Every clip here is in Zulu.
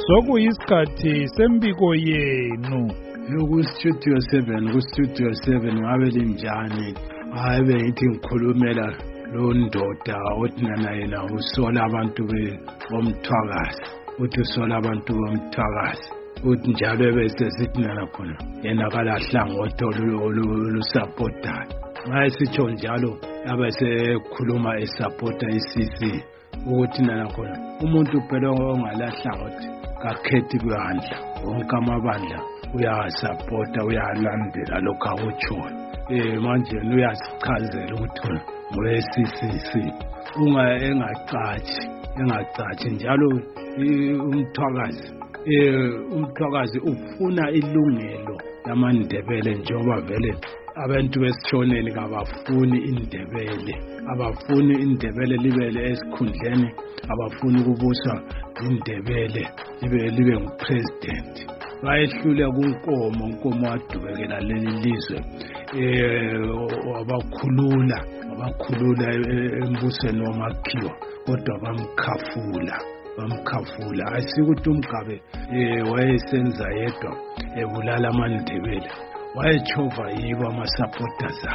Sokuyisikhathi sembiko yenu. Ku-Studio 7, ku-Studio 7 ngabe linjani? Hayi bengithi ngikhulumela lo ndoda othina yena usola abantu bomthwakazi. Uthi usola abantu bomthwakazi. Uthi njalo bese sithina khona yena kalahlangothi olusapotayo. Mayesitsho njalo abese khuluma esupporta iCC ukuthi nana khona umuntu phela ongalahlangothi kakhethi kwandla wonke amabandla uyasupporta uyalandela lokho akutshoyo. Manje uyasichazela ukuthi ngoweCCC engacathi njalo umthwakazi ufuna ilungelo lamaNdebele njengoba vele abantu besishoneni kabafuni indebele libele esikhundleni, abafuni ukubusa indebele libe ngupresident. Bayehlule kunkomo wadubekela leli lizwe wabakhulula embusweni wamakhiwa kodwa bamkhafula. Asikuthi uMgabe wayesenza yedwa ebulala amaNdebele, wayechova yibo ama-supporters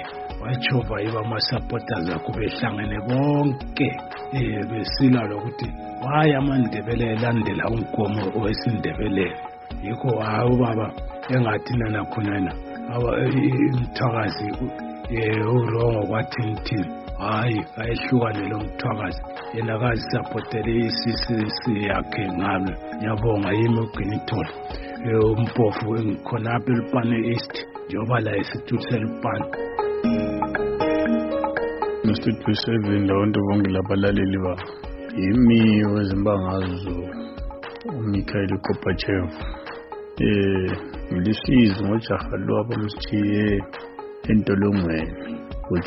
akhe behlangene bonke besila lokuthi waya amaNdebele elandela unkomo wesindebeleni. Yikho ubaba engathi nana khonana umthwakazi urongo kwathini hayi ayehlukane lo mthwakazi yena akazisupportele iCCC yakhe ngalo. Ngiyabonga yimi uGinitholi umpofu engikhonapha eLupane East njengoba la esitulo seLupane. Studio 7 ndawonto bonke labalaleli ba yimi wezimbangazo uMikhail Gorbachev. Ngilisizo ngojaha lo abamsithiye entolongweni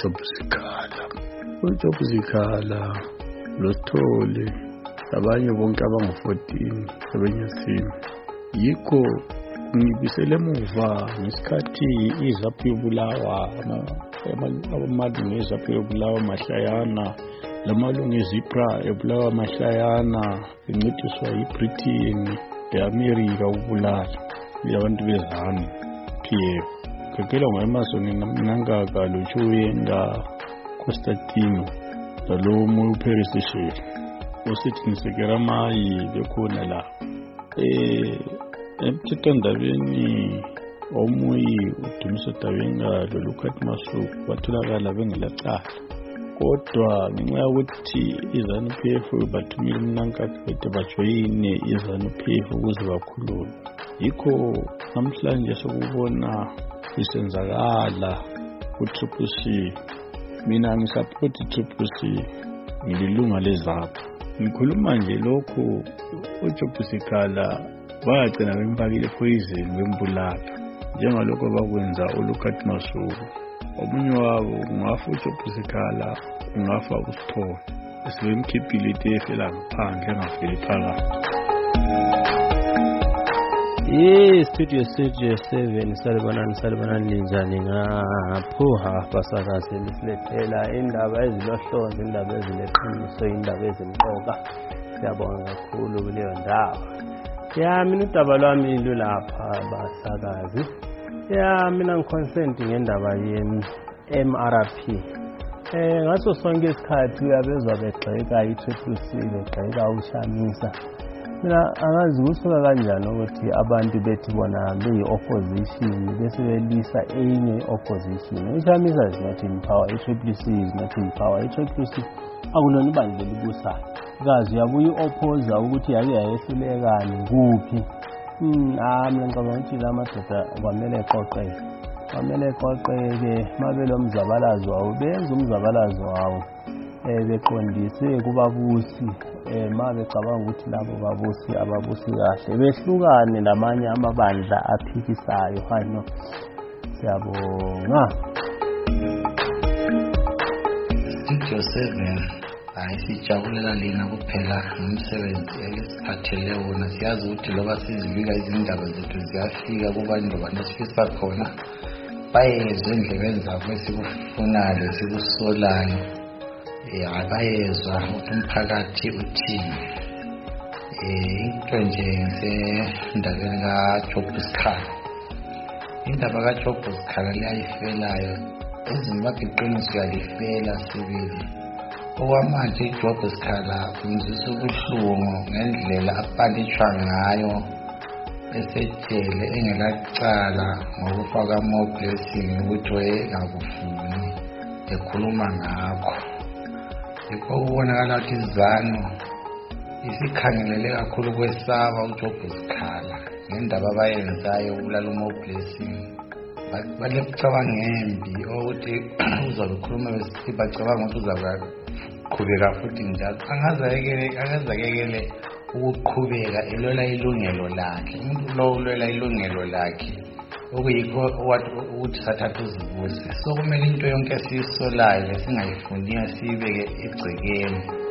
uJob Zikhala loThole abanye bonke abangu-14 abenyasini. Yikho ngibisele emuva ngesikhathi iZAPU yobulawa amalungu eZAPU yobulawa Mahlayana, lamalungu eZIPRA ebulawa Mahlayana encediswa yiBritain le-America ukubulala abantu beZANU PF. Ngakela ngoEmerson Mnangagwa loChuyenda Constantino lalo Muperis Shele usithi nisekera mayi bekhona la emthethwandabeni omuyi uDumiso Dawenga loLukat Masuku batholakala bengelacala, kodwa ngenxa yokuthi iZANU PF bathumile uMnangagwa ukuthi bajoyine iZANU PF ukuze bakhulume. Yikho namhlanje sokubona isenzakala ku-CCC. Mina ngisapoti i-CCC, ngililunga leZAPU. Ngikhuluma nje lokhu uJob Zikhala bagcina bempakile poison bembulala njengalokho bakwenza uLukat Masuku. Omunye wabo kungafa uJob Zikhala, kungafa uSithole, sebemkhiphile itefela ngaphandle engafeli phakathi. Studio 7 salibana ninjani ngaphuha basakazi nisilethela indaba ezilohlonze, indaba ezileqiniso, indaba ezimqoka. Siyabonga kakhulu kuleyo ndaba. Mina udaba lwami lulapha basakazi. Mina ngiconsent ngendaba ye-MRP. Ngaso sonke isikhathi uyabezwa begxeka i-CCC, begxeka uShamisa. Mina angazi kusuka kanjani ukuthi abantu bethi bona beyi-opposition bese belisa enye opposition. uShamisa is not in power, i-CCC is not in power. I-CCC akulona ibandla elibusayo. Kazi uyabuye i-opposer ukuthi yake yayehlulekani kuphi. Mina ngicabanga ukuthi la madoda kwamele eqoqeke mabelo mzabalazo wawo benza umzabalazo wawo beqondise kubabusi becabanga ukuthi labo babusi ababusi kahle behlukane lamanye amabandla aphikisayo. Hano siyabonga. Studio 7 sijabulela lina kuphela ngomsebenzi elisiphathele wona. Siyazi ukuthi loba sizibika izindaba zethu ziyafika kubantu banesifisa khona bayezwe endlebeni zabo esikufunayo esikusolayo. Abayezwa ukuthi umphakathi uthini. into nje sendabeni kaJob Sikhala. Indaba kaJob Sikhala liyayifelayo ezimbabwe iqiniso yalifela sibili. Okwamanje iJob Sikhala umzisa ubuhlungu ngendlela apandishwa ngayo esejele engelacala ngokufa kaMoblessing ukuthi wayengakufuni ekhuluma ngakho. Yikho kubonakala ukuthi izano isikhangelele kakhulu kwesaba uJob Sikhala ngendaba abayenzayo ubulala uMoblessing. Balekucabanga ngembi ukuthi uzobe ukhuluma besithi bacabanga ukuthi uzaqhubeka futhi njalo. Angazakekele ukuqhubeka elwela ilungelo lakhe. Umuntu lo ulwela ilungelo lakhe okuyikho ukuthi sathatha uzibuze. So kumele into yonke esiyisolayo lesingayifuniyo siyibeke egcekeni.